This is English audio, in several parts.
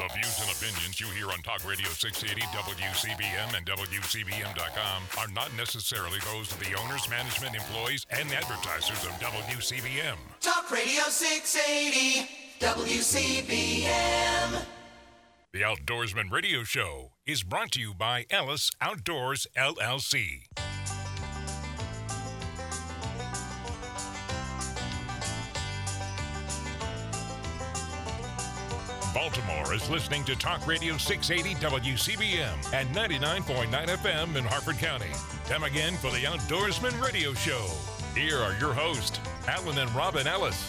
The views and opinions you hear on Talk Radio 680, WCBM, and WCBM.com are not necessarily those of the owners, management, employees, and advertisers of WCBM. Talk Radio 680, WCBM. The Outdoorsman Radio Show is brought to you by Ellis Outdoors, LLC. Baltimore is listening to Talk Radio 680 WCBM and 99.9 FM in Harford County. Time again for the Outdoorsman Radio Show. Here are your hosts, Alan and Robin Ellis.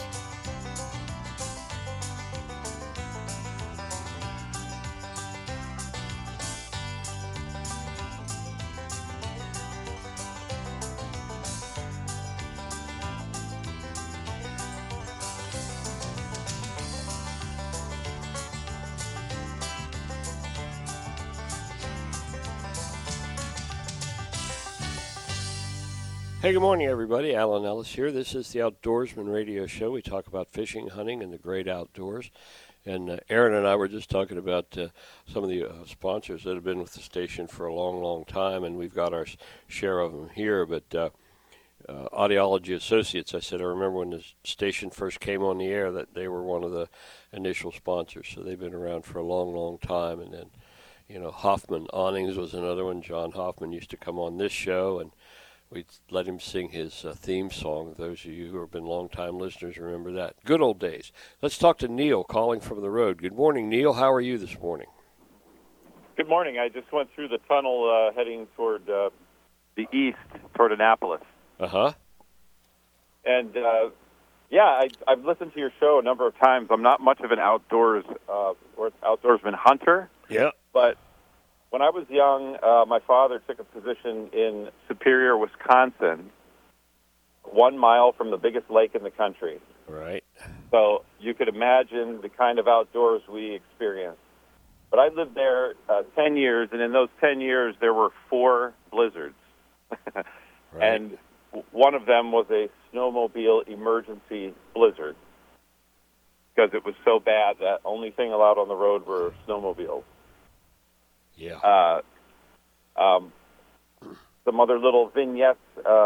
Hey, good morning, everybody. Alan Ellis here. This is the Outdoorsman Radio Show. We talk about fishing, hunting, and the great outdoors. And Aaron and I were just talking about some of the sponsors that have been with the station for a long, long time, and we've got our share of them here. But Audiology Associates, I said, I remember when the station first came on the air that they were one of the initial sponsors. So they've been around for a long, long time. And then, you know, Hoffman Awnings was another one. John Hoffman used to come on this show, and we'd let him sing his theme song. Those of you who have been long-time listeners remember that. Good old days. Let's talk to Neil calling from the road. Good morning, Neil. How are you this morning? Good morning. I just went through the tunnel heading toward the east, toward Annapolis. Uh-huh. And, I've listened to your show a number of times. I'm not much of an outdoorsman hunter. Yeah. But when I was young, my father took a position in Superior, Wisconsin, 1 mile from the biggest lake in the country. Right. So you could imagine the kind of outdoors we experienced. But I lived there 10 years, and in those 10 years, there were 4 blizzards. Right. And one of them was a snowmobile emergency blizzard because it was so bad that only thing allowed on the road were snowmobiles. Yeah. Some other little vignettes.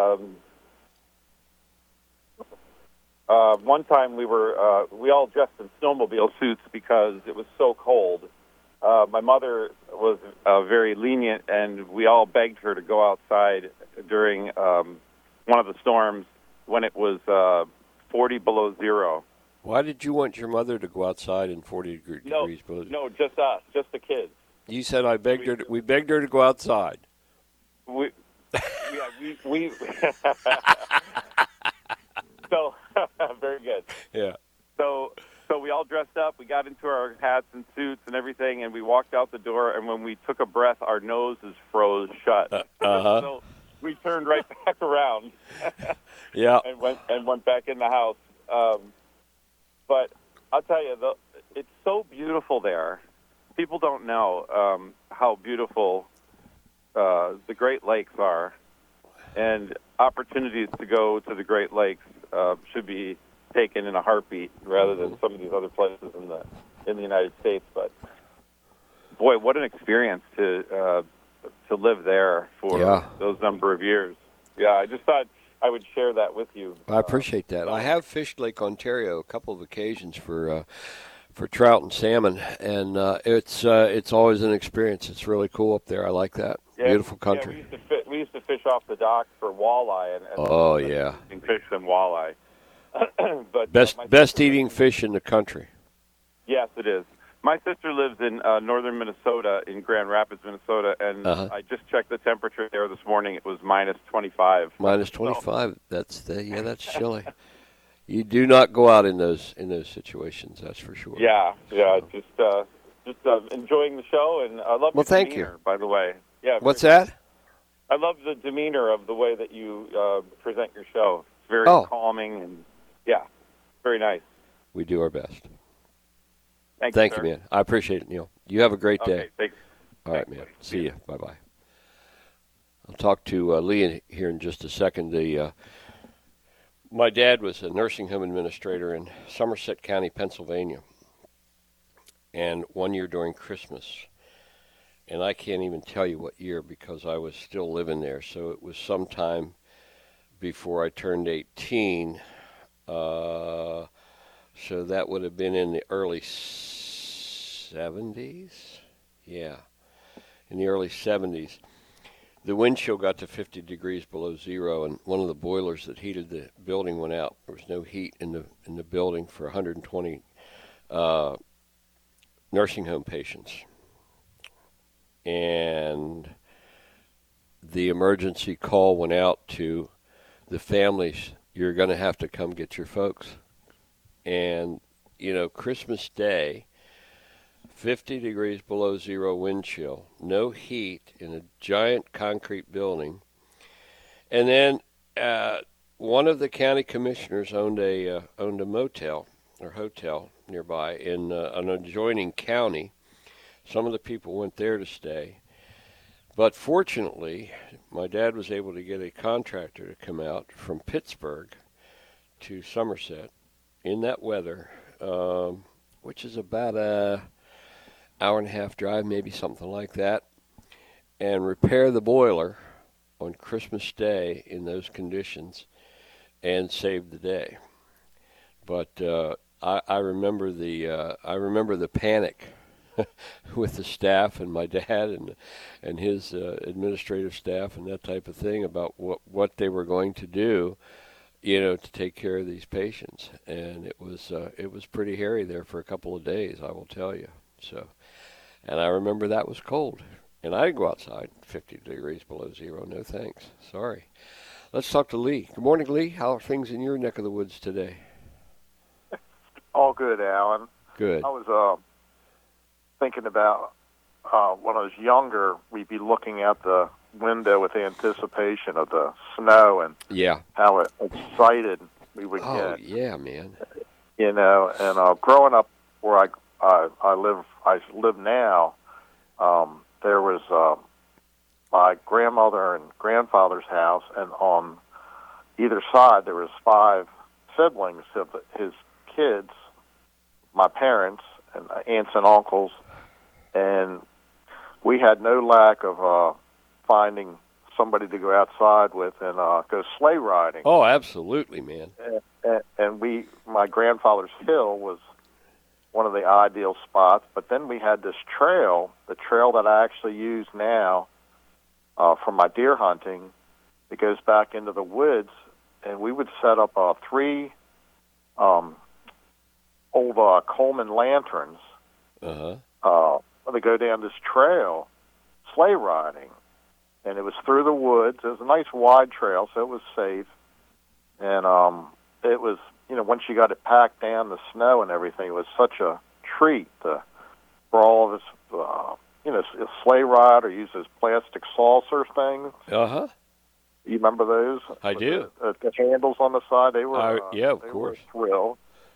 One time we all dressed in snowmobile suits because it was so cold. My mother was very lenient, and we all begged her to go outside during one of the storms when it was 40 below zero. Why did you want your mother to go outside in 40 degrees below? No, just us, just the kids. You said we begged her to go outside. We So, very good. Yeah. So we all dressed up. We got into our hats and suits and everything, and we walked out the door. And when we took a breath, our noses froze shut. Uh-huh. So we turned right back around. Yeah. And went back in the house. But I'll tell you, it's so beautiful there. People don't know how beautiful the Great Lakes are, and opportunities to go to the Great Lakes should be taken in a heartbeat rather than some of these other places in the United States. But boy, what an experience to live there for those number of years. Yeah, I just thought I would share that with you. I appreciate that. I have fished Lake Ontario a couple of occasions for trout and salmon, and it's always an experience. It's really cool up there. I like that. Yeah, beautiful country. Yeah, we used to fish off the docks for walleye and fish and walleye. But best eating fish in the country. Yes, it is. My sister lives in northern Minnesota, in Grand Rapids, Minnesota, and I just checked the temperature there this morning. It was minus 25. Minus 25. That's chilly. You do not go out in those situations. That's for sure. Yeah. Just enjoying the show, and I love. Well, the thank demeanor, you. By the way, yeah. What's that? I love the demeanor of the way that you present your show. It's very calming, and very nice. We do our best. Thank you, man. I appreciate it, Neil. You have a great day. Okay, thanks. All right, man. See you. Bye-bye. I'll talk to Lee here in just a second. My dad was a nursing home administrator in Somerset County, Pennsylvania. and one year during Christmas. And I can't even tell you what year because I was still living there. So it was sometime before I turned 18. So that would have been in the early 70s. Yeah, in the early 70s. The wind chill got to 50 degrees below zero, and one of the boilers that heated the building went out. There was no heat in the building for 120 nursing home patients. And the emergency call went out to the families, you're going to have to come get your folks. And, Christmas Day, 50 degrees below zero wind chill, no heat in a giant concrete building. And then one of the county commissioners owned a motel or hotel nearby in an adjoining county. Some of the people went there to stay. But fortunately, my dad was able to get a contractor to come out from Pittsburgh to Somerset in that weather, which is about a hour and a half drive, maybe something like that, and repair the boiler on Christmas Day in those conditions and save the day. But I remember the panic with the staff and my dad and his administrative staff and that type of thing about what they were going to do, to take care of these patients. And it was pretty hairy there for a couple of days, I will tell you. So, and I remember that was cold, and I didn't go outside 50 degrees below zero. No thanks. Sorry. Let's talk to Lee. Good morning, Lee. How are things in your neck of the woods today? All good, Alan. Good. I was thinking about when I was younger, we'd be looking out the window with anticipation of the snow and how excited we would get. Oh, yeah, man. And growing up where I live now, there was my grandmother and grandfather's house, and on either side there was 5 siblings of his kids, my parents, and aunts and uncles, and we had no lack of finding somebody to go outside with and go sleigh riding. Oh, absolutely, man. And my grandfather's hill was one of the ideal spots, but then we had this trail, the trail that I actually use now for my deer hunting. It goes back into the woods, and we would set up 3 old Coleman lanterns to go down this trail sleigh riding. And it was through the woods. It was a nice wide trail, so it was safe. And it was, once you got it packed down, the snow and everything, it was such a treat for all of us, a sleigh ride or use those plastic saucer things. Uh-huh. You remember those? I do. The handles on the side, they were yeah, of they course. Were a thrill.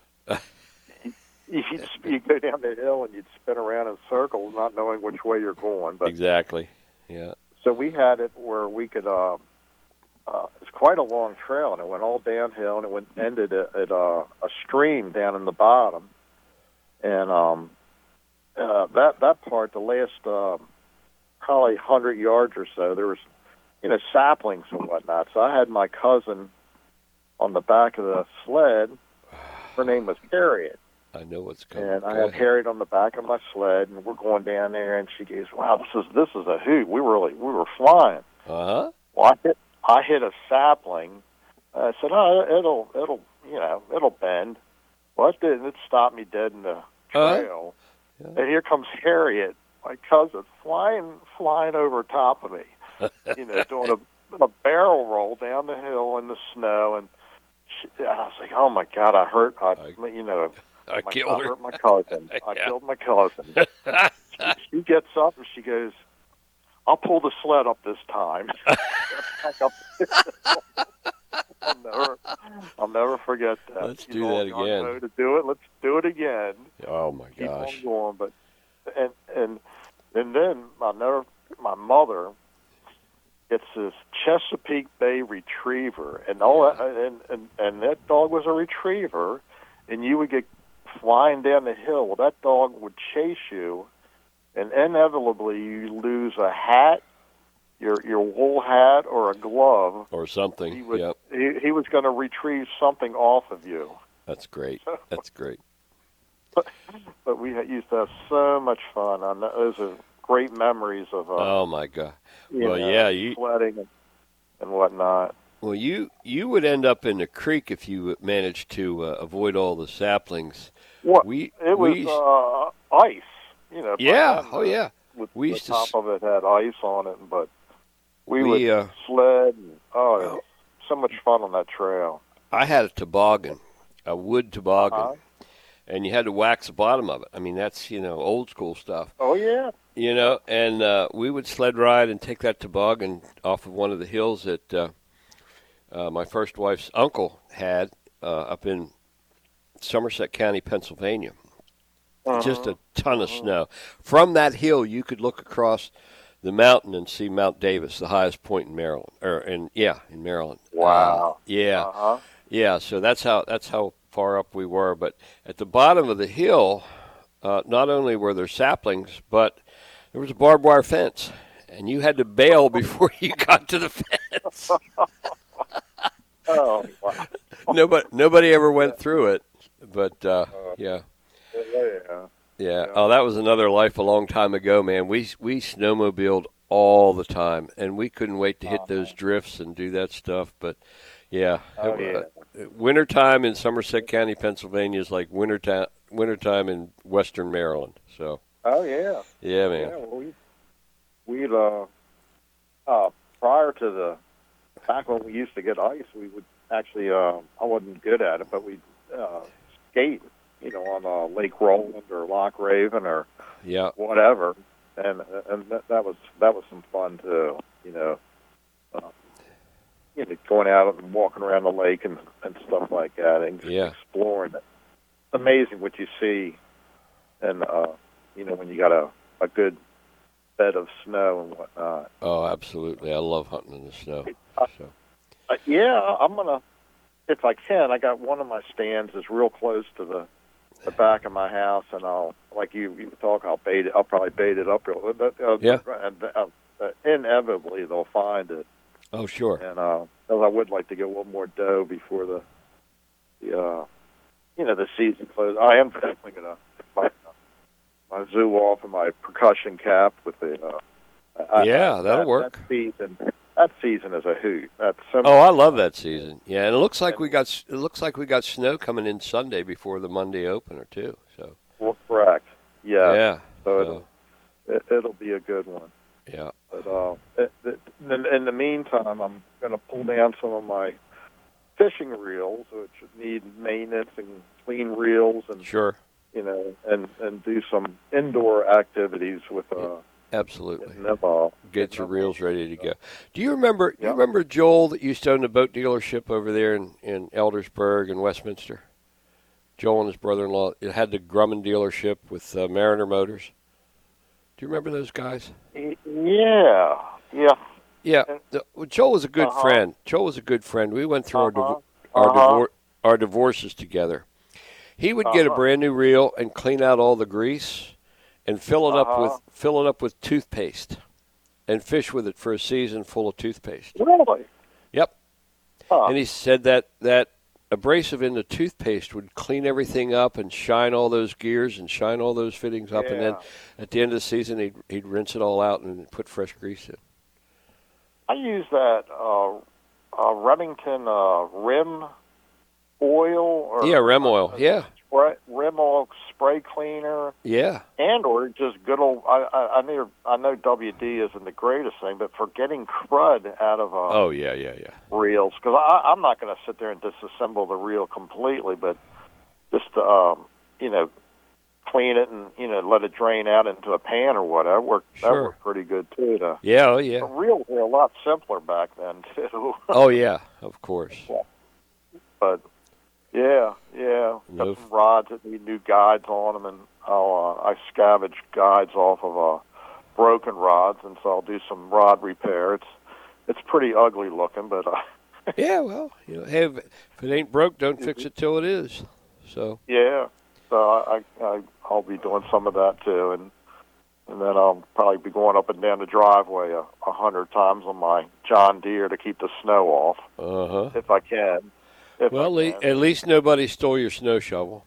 You'd go down the hill and you'd spin around in circles, not knowing which way you're going. But exactly. Yeah. So we had it where we could. It's quite a long trail, and it went all downhill, and it ended at a stream down in the bottom. And that part, the last probably 100 yards or so, there was saplings and whatnot. So I had my cousin on the back of the sled. Her name was Harriet. I know what's coming. And I had Harriet on the back of my sled, and we're going down there, and she goes, "Wow, this is a hoot. We were flying." Uh-huh. Well, I hit a sapling. I said, "Oh, it'll bend." Well, it didn't. It stopped me dead in the trail. Yeah. And here comes Harriet, my cousin, flying over top of me, doing a barrel roll down the hill in the snow, and I was like, "Oh my God, I hurt I killed her. I hurt my cousin. I killed my cousin." She gets up and she goes, "I'll pull the sled up this time." I'll never forget that. Let's do that again. To do it, let's do it again. Oh my gosh! Keep on going, and then my mother gets this Chesapeake Bay Retriever, and all that, and that dog was a retriever, and you would get flying down the hill. Well, that dog would chase you, and inevitably you lose a hat, your wool hat, or a glove. Or something. He was, Yep. he was going to retrieve something off of you. That's great. That's great. But we used to have so much fun. Those are great memories of Oh, my God. Well, you sledding and whatnot. Well, you would end up in the creek if you managed to avoid all the saplings. What? It was ice. Yeah. Oh, yeah. We used the top of it had ice on it, but we would sled. And, it was so much fun on that trail. I had a toboggan, a wood toboggan, and you had to wax the bottom of it. I mean, that's, old school stuff. Oh, yeah. And we would sled ride and take that toboggan off of one of the hills that my first wife's uncle had up in Somerset County, Pennsylvania. Just a ton of snow. From that hill, you could look across the mountain and see Mount Davis, the highest point in Maryland. In Maryland. Wow. Yeah. Yeah. So that's how far up we were. But at the bottom of the hill, not only were there saplings, but there was a barbed wire fence, and you had to bail before you got to the fence. Oh, wow. Nobody ever went through it, but yeah. Yeah. Oh, that was another life a long time ago, man. We snowmobiled all the time, and we couldn't wait to hit those drifts and do that stuff. But yeah, wintertime in Somerset County, Pennsylvania is like wintertime in Western Maryland. So. Oh yeah. Yeah, man. Yeah, well, we'd prior to back when we used to get ice, we would actually. I wasn't good at it, but we'd skate. On Lake Roland or Loch Raven or whatever, and that was some fun too. Going out and walking around the lake and stuff like that, and exploring it. Amazing what you see, and when you got a good bed of snow and whatnot. Oh, absolutely! I love hunting in the snow. I'm gonna, if I can. I got one of my stands is real close to the back of my house, and I'll, like you talk, I'll probably bait it up real. And inevitably they'll find it. Oh, sure. And I would like to get one more doe before the season closes. I am definitely gonna my zoo off and my percussion cap with the. That'll work. That season is a hoot. I love that season. Yeah, and it looks like we got snow coming in Sunday before the Monday opener too. So. Well, correct. Yeah. Yeah. So it'll be a good one. Yeah. But in the meantime, I'm going to pull down some of my fishing reels, which need maintenance and clean reels, and sure. And do some indoor activities with Absolutely. Get your reels ready to go. Do you remember? You remember Joel that used to own the boat dealership over there in Eldersburg and Westminster? Joel and his brother-in-law. It had the Grumman dealership with Mariner Motors. Do you remember those guys? Yeah. Yeah. Joel was a good friend. Joel was a good friend. We went through our divorces together. He would get a brand new reel and clean out all the grease. And fill it up with toothpaste, and fish with it for a season full of toothpaste. Really? Yep. And he said that abrasive in the toothpaste would clean everything up and shine all those gears and shine all those fittings up, and then at the end of the season he'd rinse it all out and put fresh grease in. I use that Remington rim oil. Rim oil. Yeah. Rim oil spray cleaner. Yeah. Or just good old. I know WD isn't the greatest thing, but for getting crud out of reels, because I'm not going to sit there and disassemble the reel completely, but just clean it and let it drain out into a pan or whatever. That worked pretty good too. The reels were a lot simpler back then too. Oh yeah, of course. But. Yeah. Got some rods that need new guides on them, and I scavenge guides off of broken rods, and so I'll do some rod repair. It's pretty ugly looking, but yeah, well, hey, if it ain't broke, don't fix it till it is. So yeah, so I'll be doing some of that too, and then I'll probably be going up and down the driveway 100 times on my John Deere to keep the snow off, if I can. At least nobody stole your snow shovel.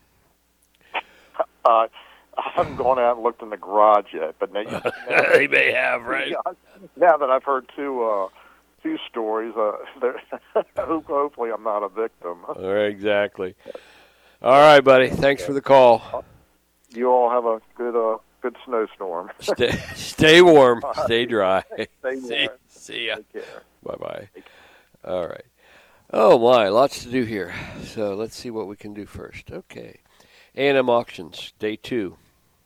I haven't gone out and looked in the garage yet, but now they may have, right? Now that I've heard two stories, hopefully I'm not a victim. Exactly. All right, buddy. Thanks for the call. You all have a good snowstorm. Stay warm. Stay dry. Stay warm. See ya. Bye-bye. All right. Oh, my. Lots to do here. So let's see what we can do first. Okay. A&M Auctions, Day 2.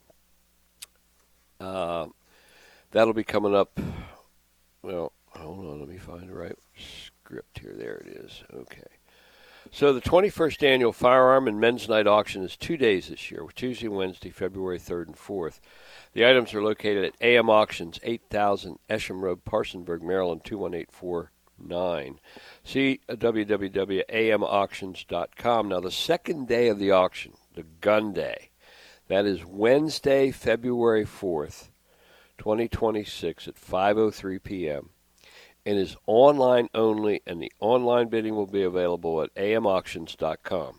That'll be coming up. Well, hold on. Let me find the right script here. There it is. Okay. So the 21st Annual Firearm and Men's Night Auction is 2 days this year, Tuesday and Wednesday, February 3rd and 4th. The items are located at AM Auctions, 8000 Esham Road, Parsonsburg, Maryland, 21849. See www.amauctions.com. Now, the second day of the auction, the Gun Day, that is Wednesday, February 4th, 2026 at 5:03 p.m., and is online only, and the online bidding will be available at amauctions.com,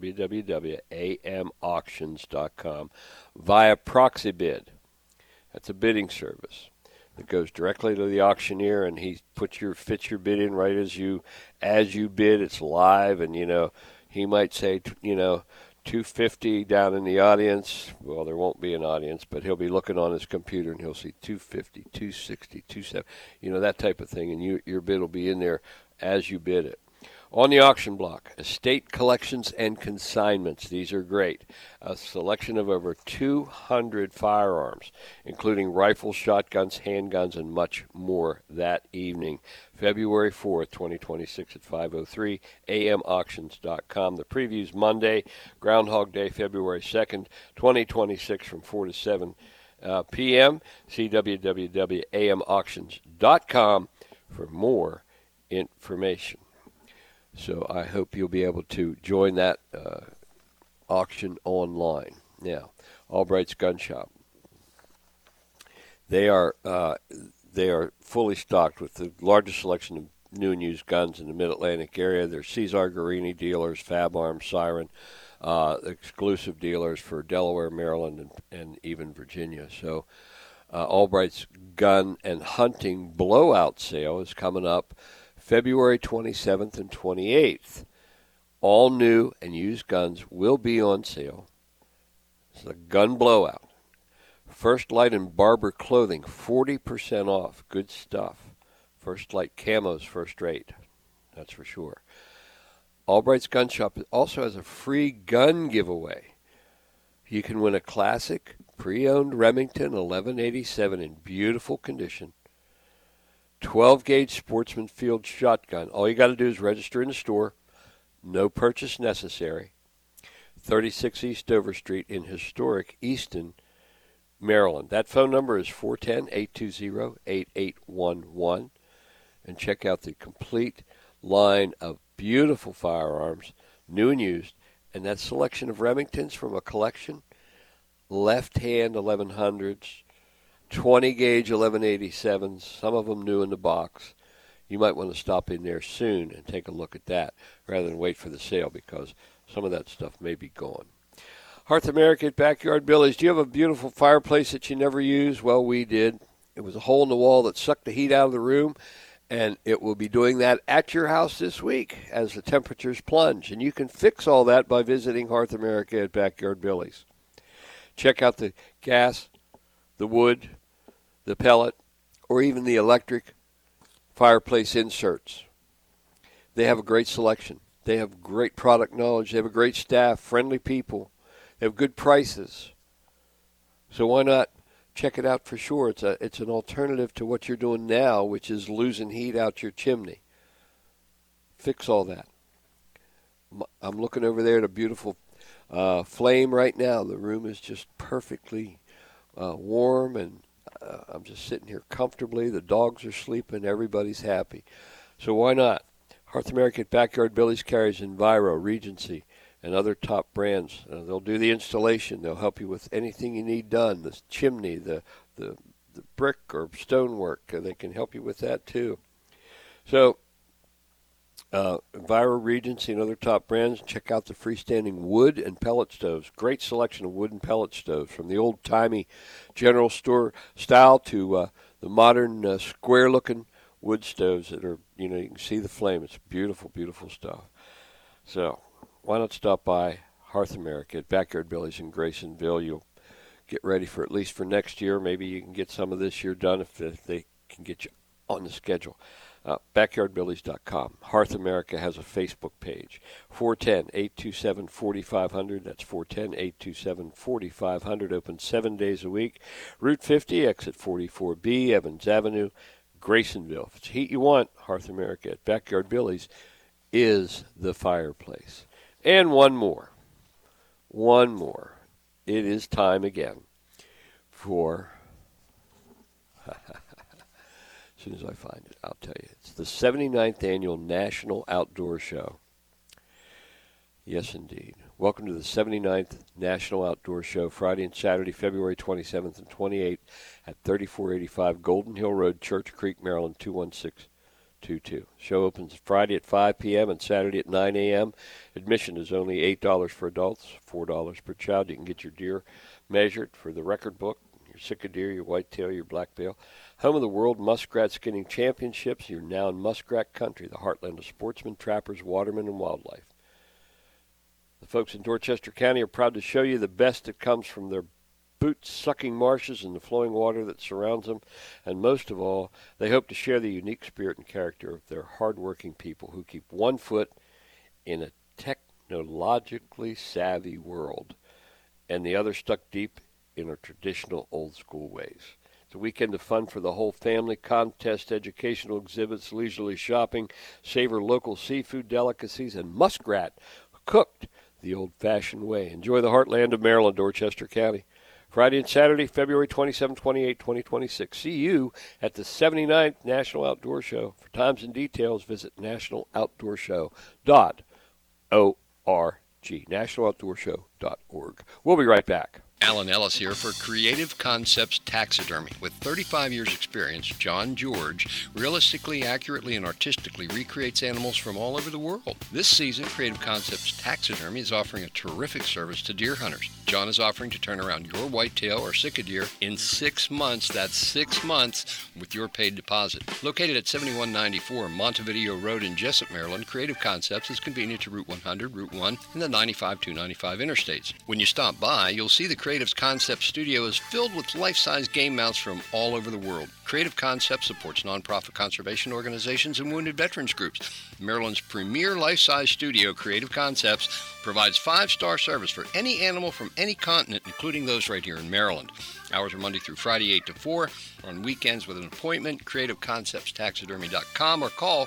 www.amauctions.com, via proxy bid. That's a bidding service that goes directly to the auctioneer, and he fits your bid in right as you bid. It's live, and he might say $250 down in the audience. Well, there won't be an audience, but he'll be looking on his computer and he'll see $250, $260, $270, that type of thing, and your bid will be in there as you bid it. On the auction block, estate collections and consignments. These are great. A selection of over 200 firearms, including rifles, shotguns, handguns, and much more that evening. February 4th, 2026 at 5:03, amauctions.com. The preview's Monday, Groundhog Day, February 2nd, 2026 from 4 to 7 p.m. See www.amauctions.com for more information. So I hope you'll be able to join that auction online. Now, Albright's Gun Shop. They are fully stocked with the largest selection of new and used guns in the Mid-Atlantic area. They're Cesar Guerini dealers, Fab Arms, Siren, exclusive dealers for Delaware, Maryland, and even Virginia. So Albright's Gun and Hunting Blowout Sale is coming up February 27th and 28th. All new and used guns will be on sale. It's a gun blowout. First Light and Barber clothing, 40% off. Good stuff. First Light camos, first rate. That's for sure. Albright's Gun Shop also has a free gun giveaway. You can win a classic pre-owned Remington 1187 in beautiful condition. 12-gauge Sportsman Field shotgun. All you got to do is register in the store. No purchase necessary. 36 East Dover Street in historic Easton, Maryland. That phone number is 410-820-8811. And check out the complete line of beautiful firearms, new and used, and that selection of Remingtons from a collection, left-hand 1100s, 20-gauge 1187s, some of them new in the box. You might want to stop in there soon and take a look at that rather than wait for the sale because some of that stuff may be gone. Hearth America at Backyard Billy's. Do you have a beautiful fireplace that you never use? Well, we did. It was a hole in the wall that sucked the heat out of the room, and it will be doing that at your house this week as the temperatures plunge. And you can fix all that by visiting Hearth America at Backyard Billy's. Check out the gas, the wood, the pellet, or even the electric fireplace inserts. They have a great selection. They have great product knowledge. They have a great staff, friendly people. They have good prices. So why not check it out for sure? It's an alternative to what you're doing now, which is losing heat out your chimney. Fix all that. I'm looking over there at a beautiful flame right now. The room is just perfectly warm, and I'm just sitting here comfortably. The dogs are sleeping. Everybody's happy. So why not? Hearth America at Backyard Billy's carries Enviro, Regency, and other top brands. They'll do the installation. They'll help you with anything you need done, the chimney, the brick or stonework. They can help you with that too. So Enviro, Regency, and other top brands. Check out the freestanding wood and pellet stoves. Great selection of wood and pellet stoves, from the old-timey general store style to the modern square-looking wood stoves that are, you can see the flame. It's beautiful, beautiful stuff. So why not stop by Hearth America at Backyard Billy's in Graysonville. You'll get ready for at least for next year. Maybe you can get some of this year done if they can get you on the schedule. BackyardBillies.com. Hearth America has a Facebook page. 410-827-4500. That's 410-827-4500. Open 7 days a week. Route 50, exit 44B, Evans Avenue, Graysonville. If it's heat you want, Hearth America at Backyard Billies is the fireplace. And one more. It is time again for... As soon as I find it, I'll tell you. It's the 79th Annual National Outdoor Show. Yes, indeed. Welcome to the 79th National Outdoor Show, Friday and Saturday, February 27th and 28th at 3485 Golden Hill Road, Church Creek, Maryland, 21622. Show opens Friday at 5 p.m. and Saturday at 9 a.m. Admission is only $8 for adults, $4 per child. You can get your deer measured for the record book, your sitka deer, your whitetail, your black bill. Home of the World Muskrat Skinning Championships. You're now in muskrat country, the heartland of sportsmen, trappers, watermen, and wildlife. The folks in Dorchester County are proud to show you the best that comes from their boot-sucking marshes and the flowing water that surrounds them. And most of all, they hope to share the unique spirit and character of their hardworking people who keep one foot in a technologically savvy world and the other stuck deep in our traditional old-school ways. It's a weekend of fun for the whole family. Contests, educational exhibits, leisurely shopping, savor local seafood delicacies, and muskrat cooked the old-fashioned way. Enjoy the heartland of Maryland, Dorchester County. Friday and Saturday, February 27, 28, 2026. See you at the 79th National Outdoor Show. For times and details, visit nationaloutdoorshow.org. nationaloutdoorshow.org. We'll be right back. Alan Ellis here for Creative Concepts Taxidermy. With 35 years' experience, John George realistically, accurately, and artistically recreates animals from all over the world. This season, Creative Concepts Taxidermy is offering a terrific service to deer hunters. John is offering to turn around your whitetail or sitka deer in 6 months. That's 6 months with your paid deposit. Located at 7194 Montevideo Road in Jessup, Maryland, Creative Concepts is convenient to Route 100, Route 1, and the 95-295 interstates. When you stop by, you'll see the Creative Concepts studio is filled with life-size game mounts from all over the world. Creative Concepts supports nonprofit conservation organizations and wounded veterans groups. Maryland's premier life-size studio, Creative Concepts, provides 5-star service for any animal from any continent, including those right here in Maryland. Hours are Monday through Friday, 8 to 4. On weekends with an appointment, CreativeConceptsTaxidermy.com or call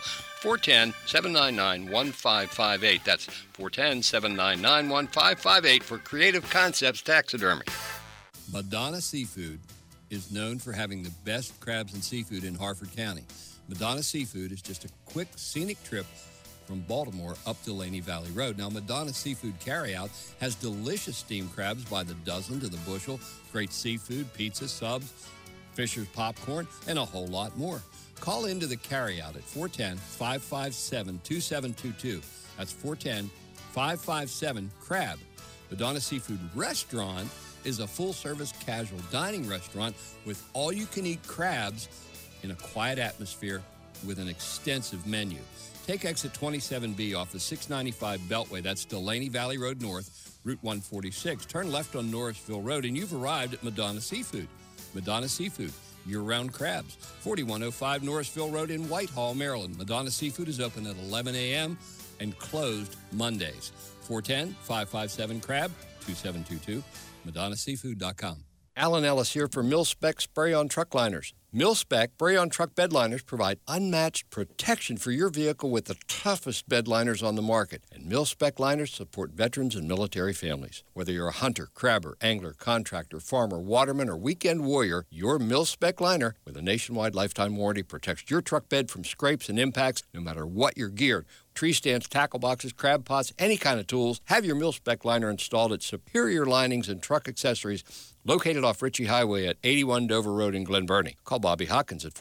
410-799-1558. That's 410-799-1558 for Creative Concepts Taxidermy. Madonna Seafood is known for having the best crabs and seafood in Harford County. Madonna Seafood is just a quick, scenic trip from Baltimore up Delaney Valley Road. Now, Madonna Seafood Carryout has delicious steamed crabs by the dozen to the bushel, great seafood, pizza, subs, Fisher's popcorn, and a whole lot more. Call into the carryout at 410-557-2722. That's 410-557-CRAB. Madonna Seafood Restaurant is a full-service casual dining restaurant with all-you-can-eat crabs in a quiet atmosphere with an extensive menu. Take exit 27B off the 695 Beltway. That's Delaney Valley Road North, Route 146. Turn left on Norrisville Road, and you've arrived at Madonna Seafood. Madonna Seafood, year-round crabs. 4105 Norrisville Road in Whitehall, Maryland. Madonna Seafood is open at 11 a.m. and closed Mondays. 410-557-CRAB, 2722, MadonnaSeafood.com. Alan Ellis here for Mil-Spec Spray on Truck Liners. Mil-Spec Spray-On Truck bed liners provide unmatched protection for your vehicle with the toughest bed liners on the market. And Mil-Spec liners support veterans and military families. Whether you're a hunter, crabber, angler, contractor, farmer, waterman, or weekend warrior, your Mil-Spec liner with a nationwide lifetime warranty protects your truck bed from scrapes and impacts no matter what you're geared. Tree stands, tackle boxes, crab pots, any kind of tools. Have your Mil-Spec liner installed at Superior Linings and Truck Accessories, located off Ritchie Highway at 81 Dover Road in Glen Burnie. Call Bobby Hawkins at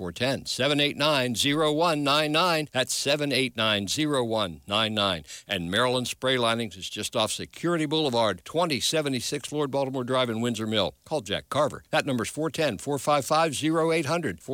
410-789-0199. That's 789-0199. And Maryland Spray Linings is just off Security Boulevard, 2076 Lord Baltimore Drive in Windsor Mill. Call Jack Carver. That number's 410-455-0800.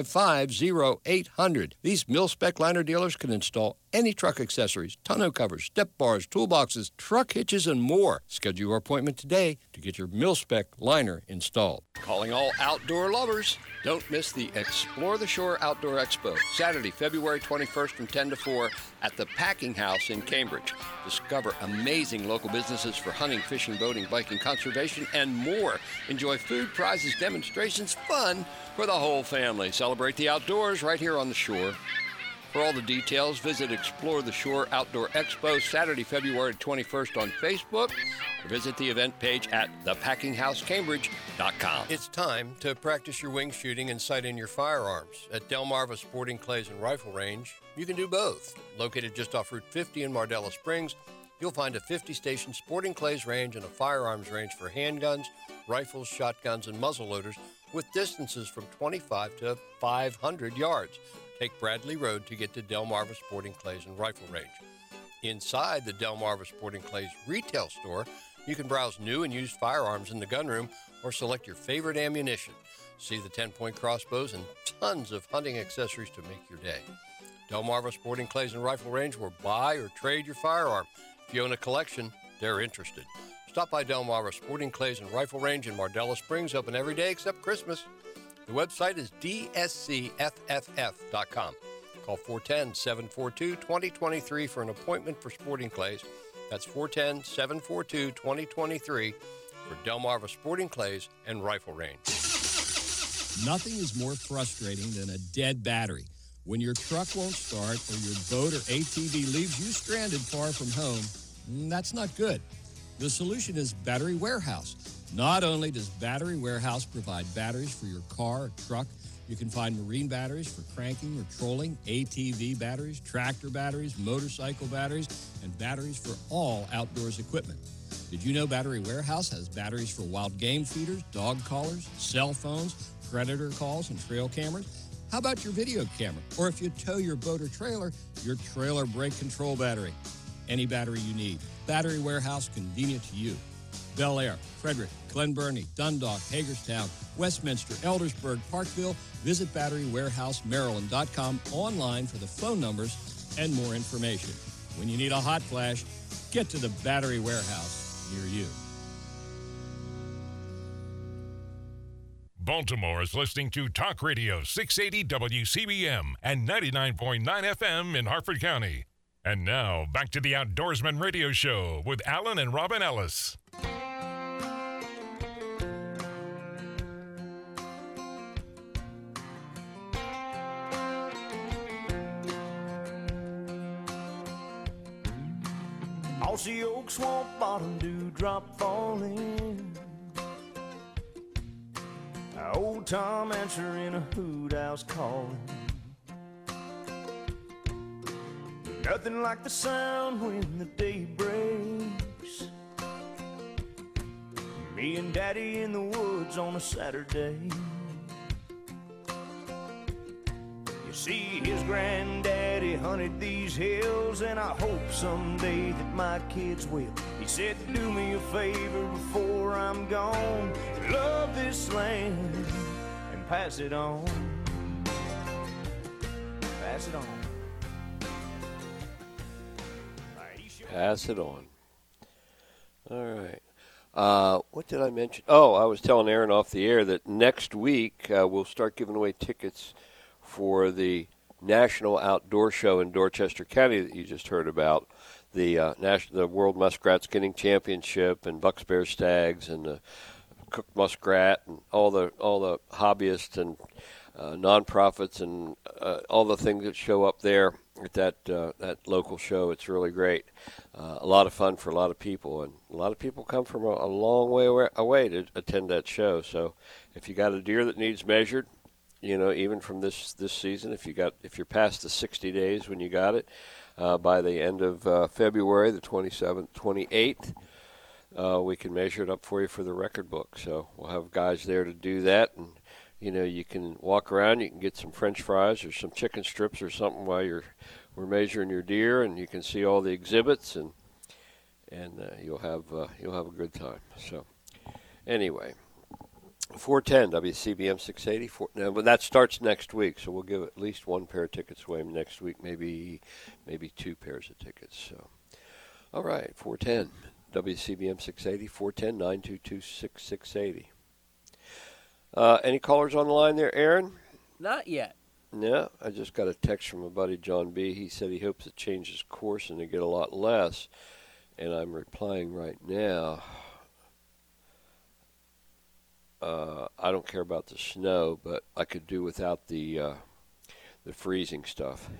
455-0800. These Mil-Spec liner dealers can install any truck accessories, tonneau covers, step bars, toolboxes, truck hitches, and more. Schedule your appointment today to get your Mil-Spec liner installed. Calling all outdoor lovers. Don't miss the Explore the Shore Outdoor Expo, Saturday, February 21st from 10 to 4 at the Packing House in Cambridge. Discover amazing local businesses for hunting, fishing, boating, biking, conservation, and more. Enjoy food, prizes, demonstrations, fun for the whole family. Celebrate the outdoors right here on the shore. For all the details, visit Explore the Shore Outdoor Expo, Saturday, February 21st on Facebook, or visit the event page at thepackinghhousecambridge.com. It's time to practice your wing shooting and sight in your firearms. At Delmarva Sporting Clays and Rifle Range, you can do both. Located just off Route 50 in Mardella Springs, you'll find a 50-station sporting clays range and a firearms range for handguns, rifles, shotguns, and muzzleloaders with distances from 25 to 500 yards. Take Bradley Road to get to Delmarva Sporting Clays and Rifle Range. Inside the Delmarva Sporting Clays retail store, you can browse new and used firearms in the gunroom or select your favorite ammunition. See the 10-point crossbows and tons of hunting accessories to make your day. Delmarva Sporting Clays and Rifle Range will buy or trade your firearm. If you own a collection, they're interested. Stop by Delmarva Sporting Clays and Rifle Range in Mardella Springs, open every day except Christmas. The website is dscfff.com. Call 410-742-2023 for an appointment for Sporting Clays. That's 410-742-2023 for Delmarva Sporting Clays and Rifle Range. Nothing is more frustrating than a dead battery. When your truck won't start or your boat or ATV leaves you stranded far from home, that's not good. The solution is Battery Warehouse. Not only does Battery Warehouse provide batteries for your car or truck, you can find marine batteries for cranking or trolling, ATV batteries, tractor batteries, motorcycle batteries, and batteries for all outdoors equipment. Did you know Battery Warehouse has batteries for wild game feeders, dog collars, cell phones, predator calls, and trail cameras? How about your video camera? Or if you tow your boat or trailer, your trailer brake control battery. Any battery you need. Battery Warehouse, convenient to you. Bel Air, Frederick, Glen Burnie, Dundalk, Hagerstown, Westminster, Eldersburg, Parkville. Visit BatteryWarehouseMaryland.com online for the phone numbers and more information. When you need a hot flash, get to the Battery Warehouse near you. Baltimore is listening to Talk Radio 680 WCBM and 99.9 FM in Harford County. And now, back to the Outdoorsman Radio Show with Alan and Robin Ellis. Aussie oak, swamp bottom, dewdrop falling. Old Tom answering a hoot house calling. Nothing like the sound when the day breaks. Me and Daddy in the woods on a Saturday. You see, his granddaddy hunted these hills, and I hope someday that my kids will. He said, do me a favor before I'm gone. Love this land and pass it on. Pass it on. Pass it on. All right. What did I mention? Oh, I was telling Aaron off the air that next week we'll start giving away tickets for the National Outdoor Show in Dorchester County that you just heard about. The World Muskrat Skinning Championship and Bucks, Bears, Stags and the Cooked Muskrat and all the hobbyists and nonprofits and all the things that show up there at that local show. It's really great. A lot of fun for a lot of people, and a lot of people come from a long way away to attend that show. So if you got a deer that needs measured, even from this season, if you're past the 60 days when you got it, by the end of February, the 27th, 28th, we can measure it up for you for the record book. So we'll have guys there to do that, and you can walk around. You can get some French fries or some chicken strips or something while we're measuring your deer, and you can see all the exhibits, and you'll have a good time. So anyway. 410 WCBM 680. But that starts next week, so we'll give at least one pair of tickets away next week, maybe 2 pairs of tickets. So, all right, 410 WCBM 680, 410-922-6680. Any callers on the line there, Aaron? Not yet. No, I just got a text from my buddy John B. He said he hopes it changes course and they get a lot less, and I'm replying right now. I don't care about the snow, but I could do without the freezing stuff,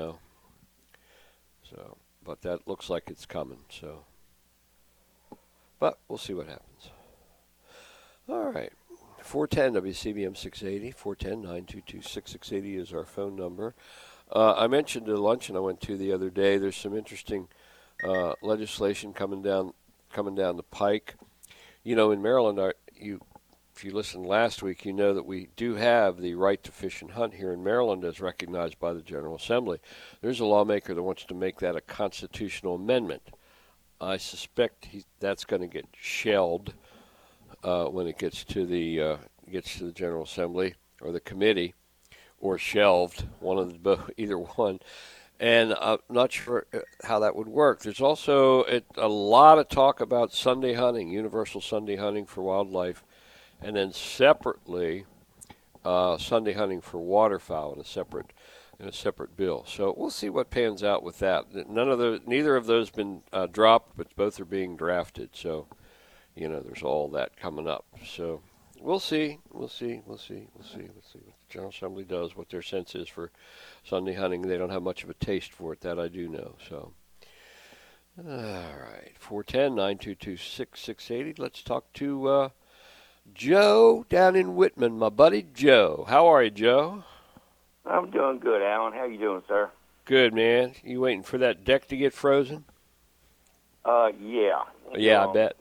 So, but that looks like it's coming. So, but we'll see what happens. All right, 410 WCBM 680, 410-922-6680 is our phone number. I mentioned the luncheon I went to the other day. There's some interesting legislation coming down the pike. In Maryland, if you listened last week, you know that we do have the right to fish and hunt here in Maryland as recognized by the General Assembly. There's a lawmaker that wants to make that a constitutional amendment. I suspect that's going to get shelved when it gets to the General Assembly or the committee, or shelved, one of the both, either one. And I'm not sure how that would work. There's also a lot of talk about Sunday hunting, universal Sunday hunting for wildlife. And then separately, Sunday hunting for waterfowl in a separate bill. So we'll see what pans out with that. Neither of those been dropped, but both are being drafted. So, there's all that coming up. So we'll see. We'll see what the General Assembly does, what their sense is for Sunday hunting. They don't have much of a taste for it, that I do know. So, all right, 410-922-6680. Let's talk to Joe down in Whitman, my buddy Joe. How are you, Joe? I'm doing good, Alan. How you doing, sir? Good, man. You waiting for that deck to get frozen? Yeah. Yeah, I bet.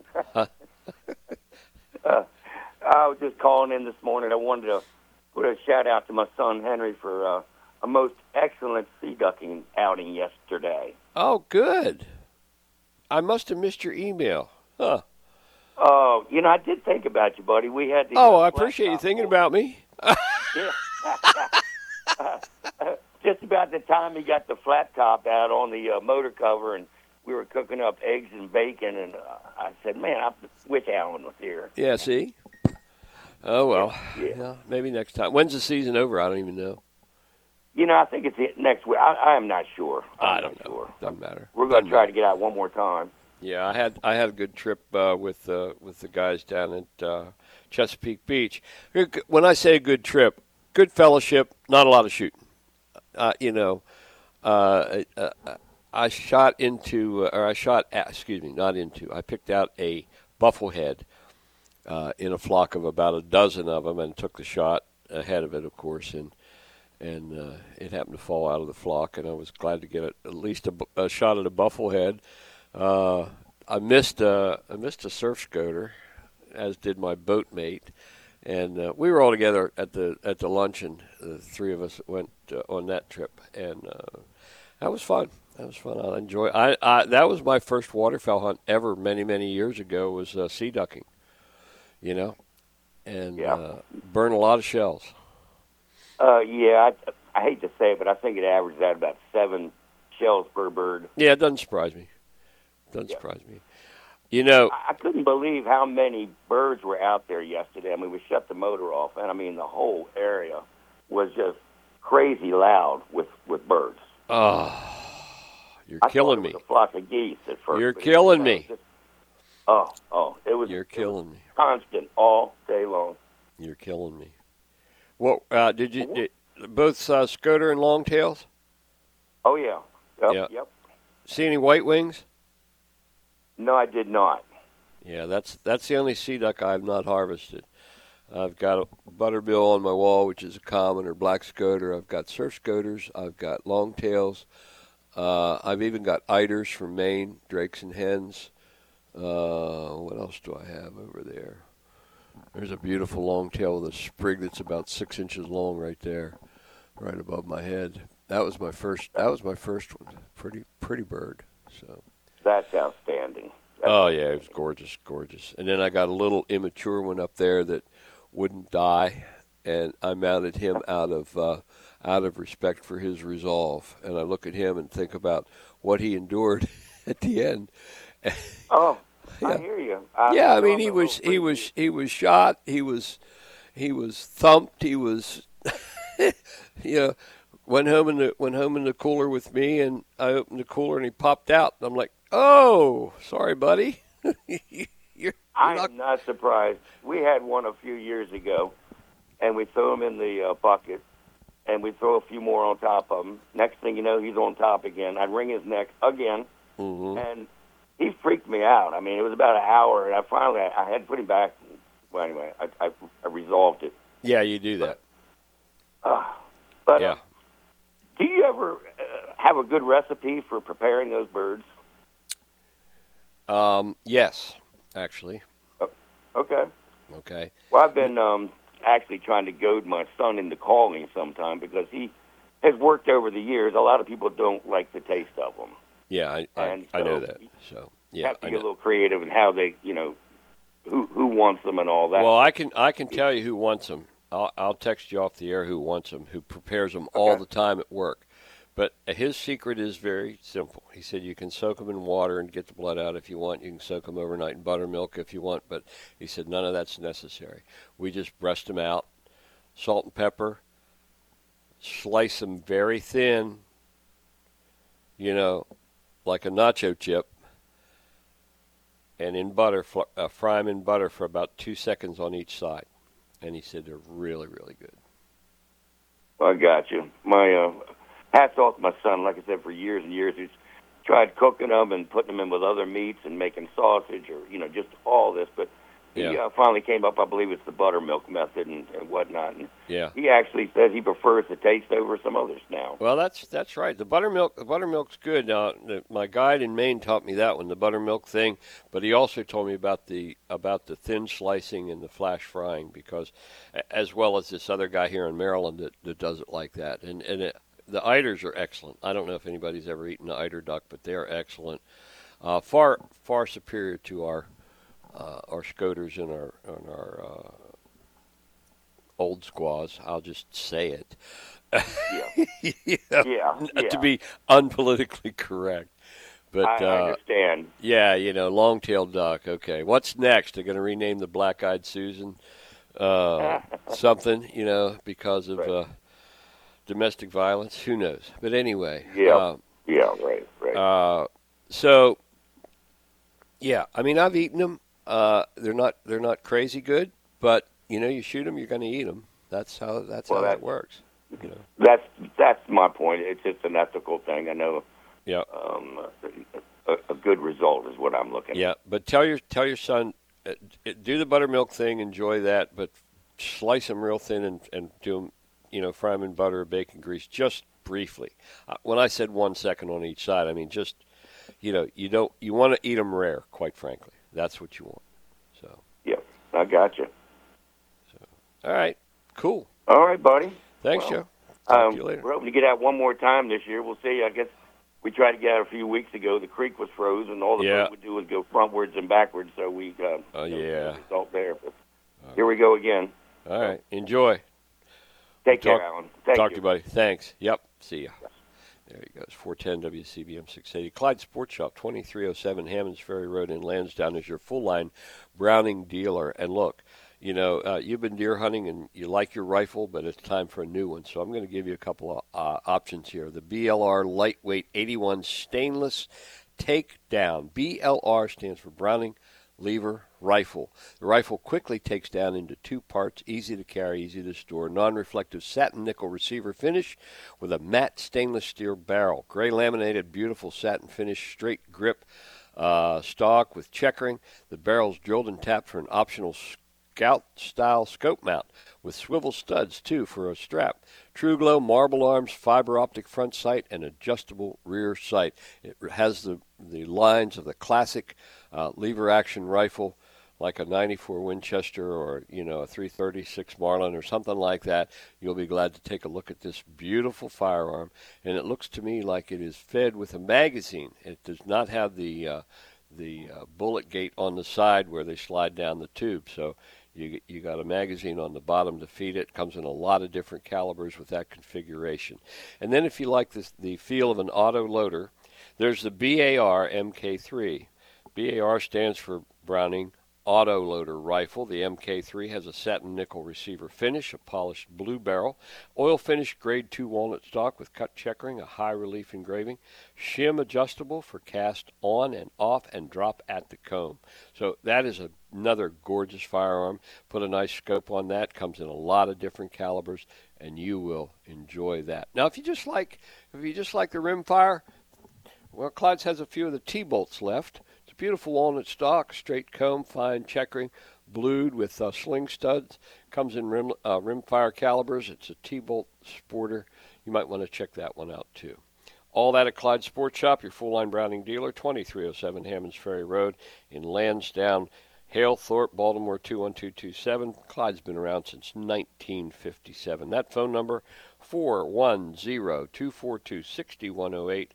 I was just calling in this morning. I wanted to put a shout-out to my son, Henry, for a most excellent sea ducking outing yesterday. Oh, good. I must have missed your email. Huh. Oh, I did think about you, buddy. We had the. Oh, I appreciate you thinking about me. Yeah. Just about the time he got the flat top out on the motor cover, and we were cooking up eggs and bacon, and I said, "Man, I wish Alan was here." Yeah. See. Oh well. Yeah. Maybe next time. When's the season over? I don't even know. I think it's next week. I am not sure. I don't know. Sure. Doesn't matter. We're going to try to get out one more time. Yeah, I had a good trip with the guys down at Chesapeake Beach. When I say a good trip, good fellowship, not a lot of shooting. I picked out a bufflehead in a flock of about a dozen of them and took the shot ahead of it, of course, and it happened to fall out of the flock, and I was glad to get at least a shot at a bufflehead. I missed a surf scoter, as did my boat mate, and we were all together at the luncheon. The three of us went on that trip, and that was fun. I enjoy. That was my first waterfowl hunt ever, many years ago. Was sea ducking, and burn a lot of shells. I hate to say it, but I think it averages out about 7 shells per bird. Yeah, it doesn't surprise me. Surprise me. I couldn't believe how many birds were out there yesterday. I mean, we shut the motor off, and the whole area was just crazy loud with birds. Oh, you're killing me. It was a flock of geese at first. You're killing me. It was. You're killing me. Constant all day long. You're killing me. What did both Scoter and Longtails? Oh, yeah. Yep. See any white wings? No, I did not. Yeah, that's the only sea duck I've not harvested. I've got a butterbill on my wall, which is a common or black scoter. I've got surf scoters. I've got longtails. I've even got eiders from Maine, drakes and hens. What else do I have over there? There's a beautiful longtail with a sprig that's about 6 inches long right there, right above my head. That was my first one. Pretty bird. So. That's outstanding. Yeah, it was gorgeous. And then I got a little immature one up there that wouldn't die, and I mounted him out of respect for his resolve. And I look at him and think about what he endured at the end. Oh, yeah. I hear you. I mean, he was shot. He was thumped. He was, went home in the cooler with me, and I opened the cooler and he popped out. And I'm like, oh, sorry, buddy. I'm not surprised. We had one a few years ago, and we threw him in the bucket, and we throw a few more on top of him. Next thing you know, he's on top again. I'd wring his neck again, and he freaked me out. I mean, it was about an hour, and I had to put him back. Well, anyway, I resolved it. Yeah, you do that. But yeah. Do you ever have a good recipe for preparing those birds? Yes, actually. Okay. Well, I've been actually trying to goad my son into calling sometime because he has worked over the years. A lot of people don't like the taste of them. Yeah, I know that. So yeah, have to get a little creative in how they, who wants them and all that. Well, I can tell you who wants them. I'll text you off the air who wants them, who prepares them all the time at work. But his secret is very simple. He said you can soak them in water and get the blood out if you want. You can soak them overnight in buttermilk if you want. But he said none of that's necessary. We just breast them out, salt and pepper, slice them very thin, like a nacho chip, and in butter, fry them in butter for about 2 seconds on each side. And he said they're really, really good. I got you. My hats off to my son. Like I said, for years and years, he's tried cooking them and putting them in with other meats and making sausage or, just all this. But he finally came up, I believe it's the buttermilk method and whatnot. And he actually says he prefers the taste over some others now. Well, that's right. The buttermilk's good. My guide in Maine taught me that one, the buttermilk thing. But he also told me about the thin slicing and the flash frying, because as well as this other guy here in Maryland that does it like that. And the eiders are excellent. I don't know if anybody's ever eaten an eider duck, but they are excellent. Far superior to our scoters and our old squaws. I'll just say it. To be unpolitically correct. But I understand. Yeah, long-tailed duck. Okay, what's next? They're going to rename the Black-Eyed Susan something, because of domestic violence. Who knows? But anyway. Right. So, yeah, I mean, I've eaten them. They're not crazy good, but you shoot them, you're going to eat them. That's how that works. That's my point. It's just an ethical thing. I know. Yeah. A good result is what I'm looking at. Yeah, but tell your son, do the buttermilk thing, enjoy that, but slice them real thin and do them, fry them in butter or bacon grease just briefly. When I said 1 second on each side, I mean just, you want to eat them rare, quite frankly. That's what you want. So. Yeah, I got you. So, all right, cool. All right, buddy. Thanks, Joe. Talk to you later. We're hoping to get out one more time this year. We'll see. I guess we tried to get out a few weeks ago. The creek was frozen, and all the boat would do was go frontwards and backwards. So we result there. But here we go again. All right, enjoy. Take care, Alan. Talk to you, buddy. Thanks. Yep. See ya. There he goes. 410 WCBM 680. Clyde Sports Shop, 2307 Hammonds Ferry Road in Lansdowne is your full-line Browning dealer. And look, you've been deer hunting and you like your rifle, but it's time for a new one. So I'm going to give you a couple of options here. The BLR Lightweight 81 Stainless Takedown. BLR stands for Browning lever rifle. The rifle quickly takes down into 2 parts, easy to carry, easy to store. Non-reflective satin nickel receiver finish with a matte stainless steel barrel. Gray laminated, beautiful satin finish, straight grip stock with checkering. The barrel's drilled and tapped for an optional Scout-style scope mount with swivel studs, too, for a strap. True Glow marble arms, fiber optic front sight, and adjustable rear sight. It has the lines of the classic lever action rifle, like a 94 Winchester or, a 336 Marlin or something like that. You'll be glad to take a look at this beautiful firearm. And it looks to me like it is fed with a magazine. It does not have the bullet gate on the side where they slide down the tube. So you got a magazine on the bottom to feed it. Comes in a lot of different calibers with that configuration. And then if you like the feel of an auto loader, there's the BAR MK3. BAR stands for Browning Auto Loader Rifle. The MK3 has a satin nickel receiver finish, a polished blue barrel, oil finish grade 2 walnut stock with cut checkering, a high relief engraving, shim adjustable for cast on and off and drop at the comb. So that is another gorgeous firearm. Put a nice scope on that. Comes in a lot of different calibers, and you will enjoy that. Now, if you just like the rimfire, well, Clyde's has a few of the T-bolts left. It's a beautiful walnut stock, straight comb, fine checkering, blued with sling studs. Comes in rimfire calibers. It's a T-bolt sporter. You might want to check that one out, too. All that at Clyde Sports Shop, your full-line Browning dealer, 2307 Hammonds Ferry Road in Lansdowne, Halethorpe, Baltimore 21227. Clyde's been around since 1957. That phone number, 410-242-6108.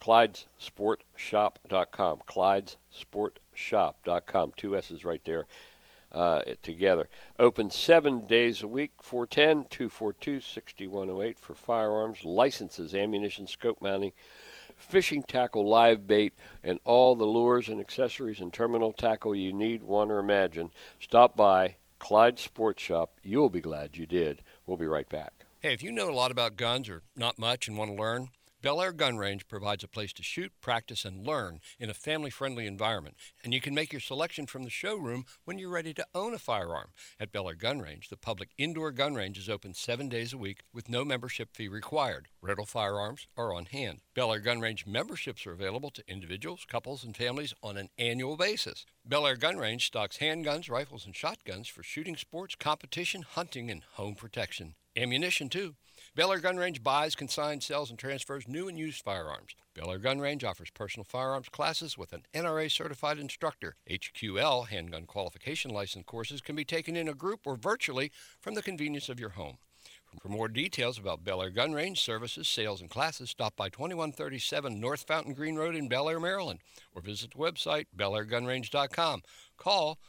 ClydesSportShop.com. ClydesSportShop.com. 2 S's right there together. Open 7 days a week, 410-242-6108 for firearms, licenses, ammunition, scope mounting, fishing tackle, live bait, and all the lures and accessories and terminal tackle you need, want, or imagine. Stop by Clyde Sports Shop. You'll be glad you did. We'll be right back. Hey, if you know a lot about guns or not much and want to learn, Bel Air Gun Range provides a place to shoot, practice, and learn in a family-friendly environment. And you can make your selection from the showroom when you're ready to own a firearm. At Bel Air Gun Range, the public indoor gun range is open 7 days a week with no membership fee required. Rental firearms are on hand. Bel Air Gun Range memberships are available to individuals, couples, and families on an annual basis. Bel Air Gun Range stocks handguns, rifles, and shotguns for shooting sports, competition, hunting, and home protection. Ammunition, too. Bel Air Gun Range buys, consigns, sells, and transfers new and used firearms. Bel Air Gun Range offers personal firearms classes with an NRA-certified instructor. HQL, handgun qualification license courses, can be taken in a group or virtually from the convenience of your home. For more details about Bel Air Gun Range services, sales, and classes, stop by 2137 North Fountain Green Road in Bel Air, Maryland, or visit the website, belairgunrange.com. Call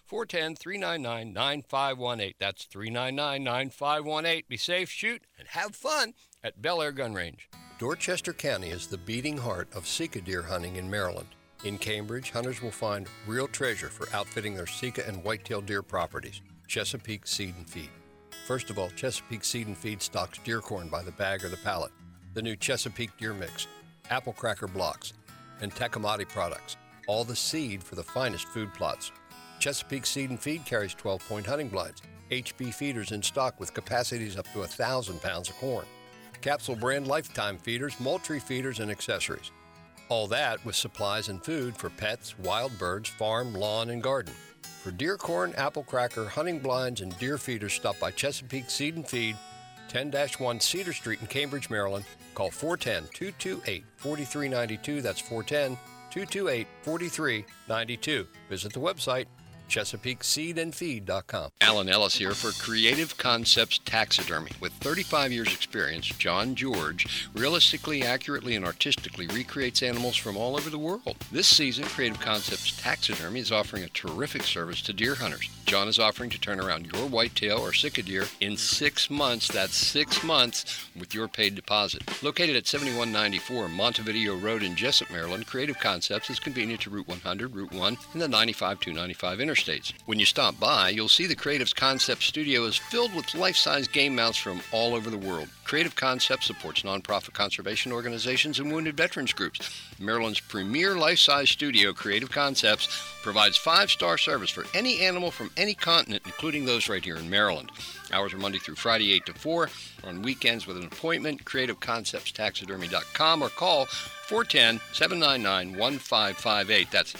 410-399-9518. That's 399-9518. Be safe, shoot, and have fun at Bel Air Gun Range. Dorchester County is the beating heart of Sika deer hunting in Maryland. In Cambridge, hunters will find real treasure for outfitting their Sika and whitetail deer properties, Chesapeake Seed and Feed. First of all, Chesapeake Seed and Feed stocks deer corn by the bag or the pallet, the new Chesapeake Deer Mix, apple cracker blocks, and Tecumate products, all the seed for the finest food plots. Chesapeake Seed and Feed carries 12-point hunting blinds, HB feeders in stock with capacities up to 1,000 pounds of corn, Capsule brand lifetime feeders, Moultrie feeders, and accessories. All that with supplies and food for pets, wild birds, farm, lawn, and garden. For deer corn, apple cracker, hunting blinds, and deer feeders, stop by Chesapeake Seed and Feed, 10-1 Cedar Street in Cambridge, Maryland. Call 410-228-4392. That's 410-228-4392. Visit the website, ChesapeakeSeedandFeed.com. Alan Ellis here for Creative Concepts Taxidermy. With 35 years experience, John George realistically, accurately, and artistically recreates animals from all over the world. This season, Creative Concepts Taxidermy is offering a terrific service to deer hunters. John is offering to turn around your whitetail or Sika deer in 6 months. That's 6 months with your paid deposit. Located at 7194 Montevideo Road in Jessup, Maryland, Creative Concepts is convenient to Route 100, Route 1, and the 95-295 interstates. When you stop by, you'll see the Creative Concepts studio is filled with life-size game mounts from all over the world. Creative Concepts supports nonprofit conservation organizations and wounded veterans groups. Maryland's premier life-size studio, Creative Concepts, provides 5-star service for any animal from any continent, including those right here in Maryland. Hours are Monday through Friday, 8 to 4. On weekends with an appointment, CreativeConceptsTaxidermy.com, or call 410-799-1558. That's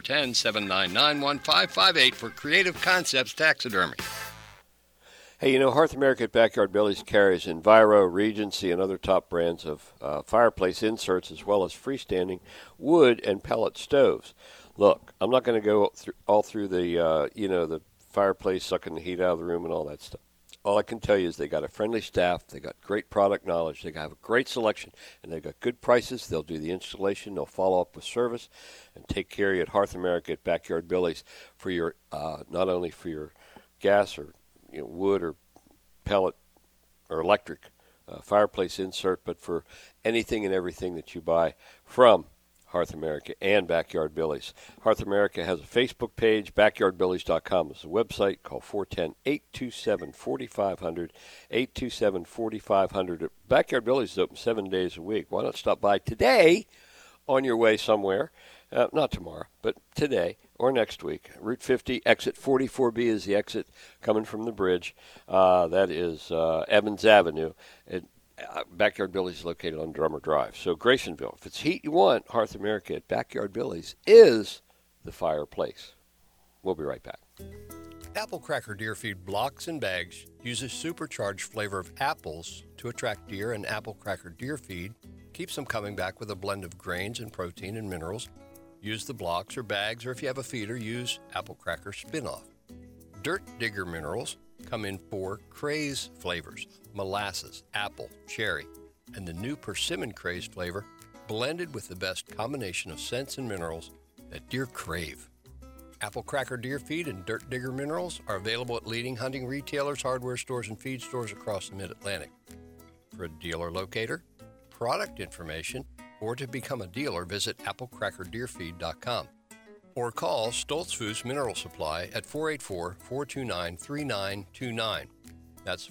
410-799-1558 for Creative Concepts Taxidermy. Hey, you know, Hearth America at Backyard Billy's carries Enviro, Regency, and other top brands of fireplace inserts, as well as freestanding wood and pellet stoves. Look, I'm not going to go all through the, the fireplace sucking the heat out of the room and all that stuff. All I can tell you is they got a friendly staff, they got great product knowledge, they have a great selection, and they got good prices. They'll do the installation, they'll follow up with service, and take care of you at Hearth America at Backyard Billy's for your not only for your gas or wood or pellet or electric fireplace insert, but for anything and everything that you buy from Hearth America and Backyard Billy's. Hearth America has a Facebook page. BackyardBillys.com is the website. Call 410-827-4500, 827-4500. Backyard Billy's is open 7 days a week. Why not stop by today on your way somewhere? Not tomorrow, but today or next week. Route 50, exit 44B is the exit coming from the bridge. That is Evans Avenue. Backyard Billy's is located on Drummer Drive. So Graysonville, if it's heat you want, Hearth America at Backyard Billy's is the fireplace. We'll be right back. Apple Cracker Deer Feed blocks and bags uses supercharged flavor of apples to attract deer, and Apple Cracker Deer Feed keeps them coming back with a blend of grains and protein and minerals. Use the blocks or bags, or if you have a feeder, use Apple Cracker Spin-Off. Dirt Digger Minerals come in 4 craze flavors: molasses, apple, cherry, and the new persimmon craze flavor, blended with the best combination of scents and minerals that deer crave. Apple Cracker Deer Feed and Dirt Digger Minerals are available at leading hunting retailers, hardware stores, and feed stores across the Mid-Atlantic. For a dealer locator, product information, or to become a dealer, visit applecrackerdeerfeed.com. Or call Stoltz Foods Mineral Supply at 484-429-3929. That's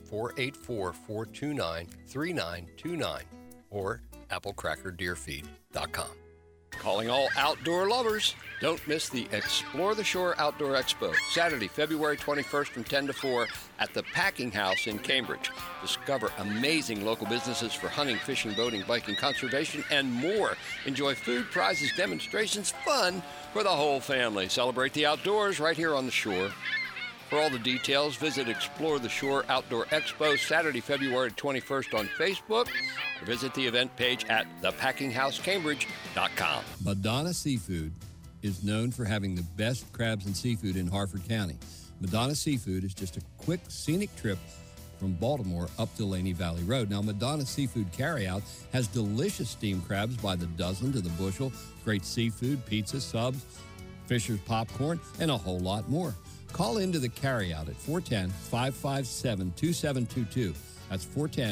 484-429-3929. Or applecrackerdeerfeed.com. Calling all outdoor lovers. Don't miss the Explore the Shore Outdoor Expo, Saturday, February 21st from 10 to 4 at the Packing House in Cambridge. Discover amazing local businesses for hunting, fishing, boating, biking, conservation, and more. Enjoy food, prizes, demonstrations, fun for the whole family. Celebrate the outdoors right here on the shore. For all the details, visit Explore the Shore Outdoor Expo, Saturday, February 21st on Facebook, or visit the event page at thepackinghouseCambridge.com. Madonna Seafood is known for having the best crabs and seafood in Harford County. Madonna Seafood is just a quick, scenic trip from Baltimore up Delaney Valley Road. Now, Madonna Seafood Carryout has delicious steamed crabs by the dozen to the bushel, great seafood, pizza, subs, Fisher's popcorn, and a whole lot more. Call into the carryout at 410-557-2722. That's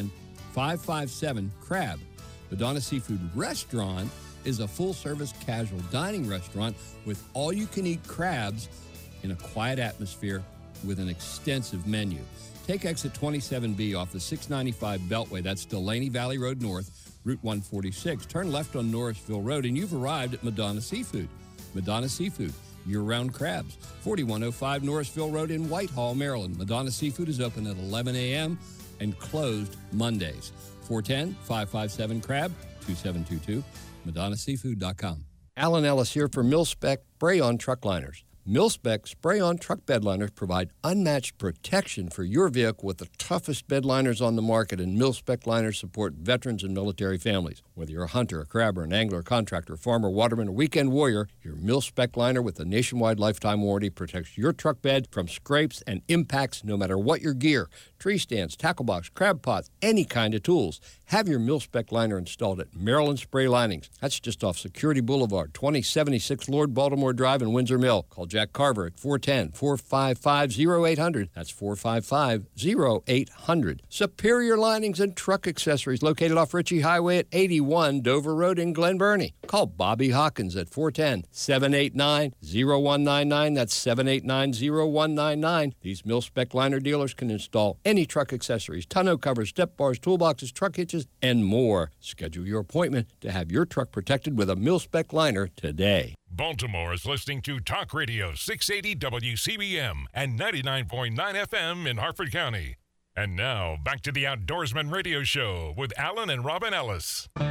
410-557-CRAB. Madonna Seafood Restaurant is a full-service casual dining restaurant with all-you-can-eat crabs in a quiet atmosphere with an extensive menu. Take exit 27B off the 695 Beltway. That's Delaney Valley Road North, Route 146. Turn left on Norrisville Road, and you've arrived at Madonna Seafood. Madonna Seafood, year-round crabs. 4105 Norrisville Road in Whitehall, Maryland. Madonna Seafood is open at 11 a.m. and closed Mondays. 410-557-CRAB, 2722, MadonnaSeafood.com. Alan Ellis here for Mil-Spec Spray-On Truck Liners. Mil-Spec Spray-On Truck Bed Liners provide unmatched protection for your vehicle with the toughest bed liners on the market, and Mil-Spec liners support veterans and military families. Whether you're a hunter, a crabber, an angler, contractor, farmer, waterman, or weekend warrior, your Mil-Spec liner with a nationwide lifetime warranty protects your truck bed from scrapes and impacts no matter what your gear. Tree stands, tackle box, crab pots, any kind of tools. Have your Mil-Spec liner installed at Maryland Spray Linings. That's just off Security Boulevard, 2076 Lord Baltimore Drive in Windsor Mill. Call Jack Carver at 410-455-0800. That's 455-0800. Superior Linings and Truck Accessories located off Ritchie Highway at 81 1 Dover Road in Glen Burnie. Call Bobby Hawkins at 410-789-0199. That's 789-0199. These mil-spec liner dealers can install any truck accessories, tonneau covers, step bars, toolboxes, truck hitches, and more. Schedule your appointment to have your truck protected with a mil-spec liner today. Baltimore is listening to Talk Radio 680 WCBM and 99.9 FM in Harford County. And now, back to the Outdoorsman Radio Show with Alan and Robin Ellis. Put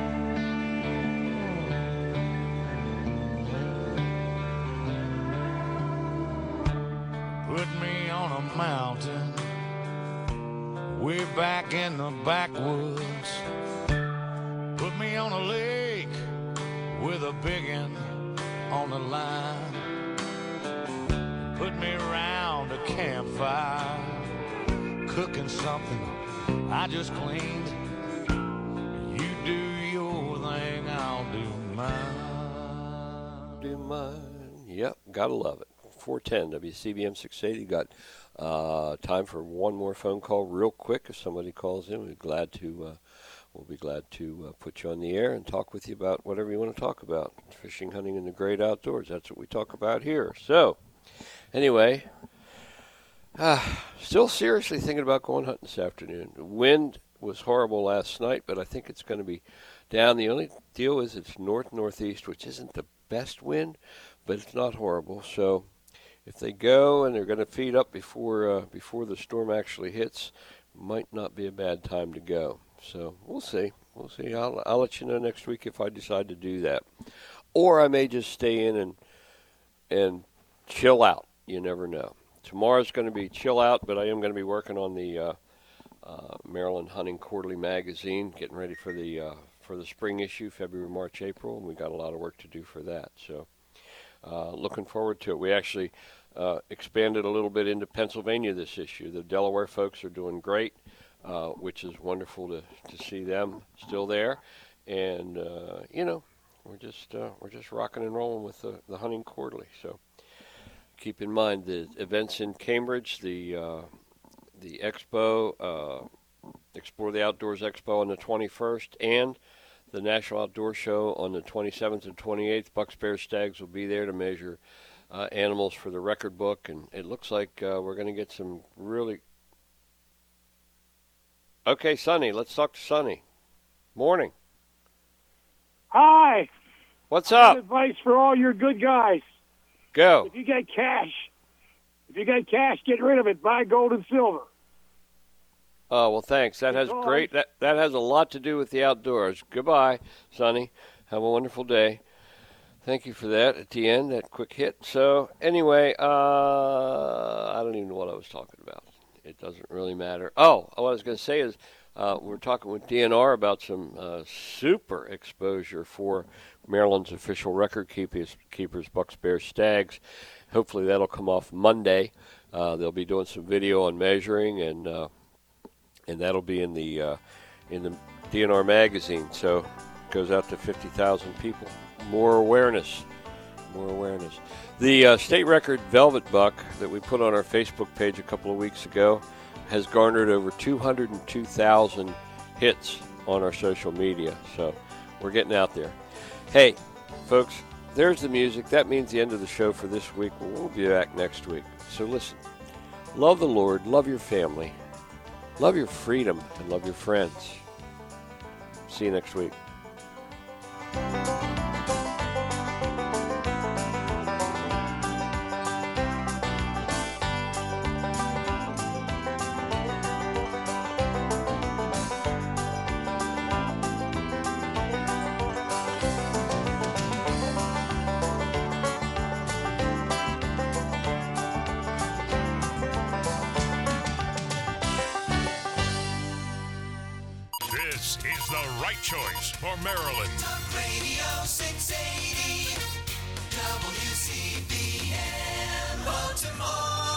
me on a mountain, way back in the backwoods. Put me on a lake with a biggin' on the line. Put me around a campfire, cooking something I just cleaned. You do your thing, I'll do mine. Do mine. Yep, gotta love it. 410 WCBM 680. Got time for one more phone call real quick. If somebody calls in, we'll be glad to put you on the air and talk with you about whatever you want to talk about. Fishing, hunting, and the great outdoors. That's what we talk about here. So, anyway, still seriously thinking about going hunting this afternoon. The wind was horrible last night, but I think it's going to be down. The only deal is it's north-northeast, which isn't the best wind, but it's not horrible. So if they go and they're going to feed up before the storm actually hits, might not be a bad time to go. So we'll see. We'll see. I'll let you know next week if I decide to do that. Or I may just stay in and chill out. You never know. Tomorrow's going to be chill out, but I am going to be working on the Maryland Hunting Quarterly magazine, getting ready for the spring issue, February, March, April, and we got a lot of work to do for that. So looking forward to it. We actually expanded a little bit into Pennsylvania this issue. The Delaware folks are doing great, which is wonderful to see them still there. And we're just rocking and rolling with the Hunting Quarterly. So keep in mind the events in Cambridge, the Expo, Explore the Outdoors Expo on the 21st, and the National Outdoor Show on the 27th and 28th. Bucks, Bears, Stags will be there to measure animals for the record book, and it looks like we're going to get some really... Okay, Sonny, let's talk to Sonny. Morning. Hi. What's up? Advice for all your good guys. Go. If you got cash, get rid of it. Buy gold and silver. Oh, well, thanks. That has great. That has a lot to do with the outdoors. Goodbye, Sonny. Have a wonderful day. Thank you for that at the end, that quick hit. So, anyway, I don't even know what I was talking about. It doesn't really matter. Oh, what I was going to say is we're talking with DNR about some super exposure for Maryland's official record keepers, Bucks, Bears, Stags. Hopefully that'll come off Monday. They'll be doing some video on measuring, and that'll be in the DNR magazine. So it goes out to 50,000 people. More awareness. The state record velvet buck that we put on our Facebook page a couple of weeks ago has garnered over 202,000 hits on our social media. So we're getting out there. Hey, folks, there's the music. That means the end of the show for this week. We'll be back next week. So listen, love the Lord, love your family, love your freedom, and love your friends. See you next week. Choice for Maryland. Talk Radio 680 WCBM Baltimore.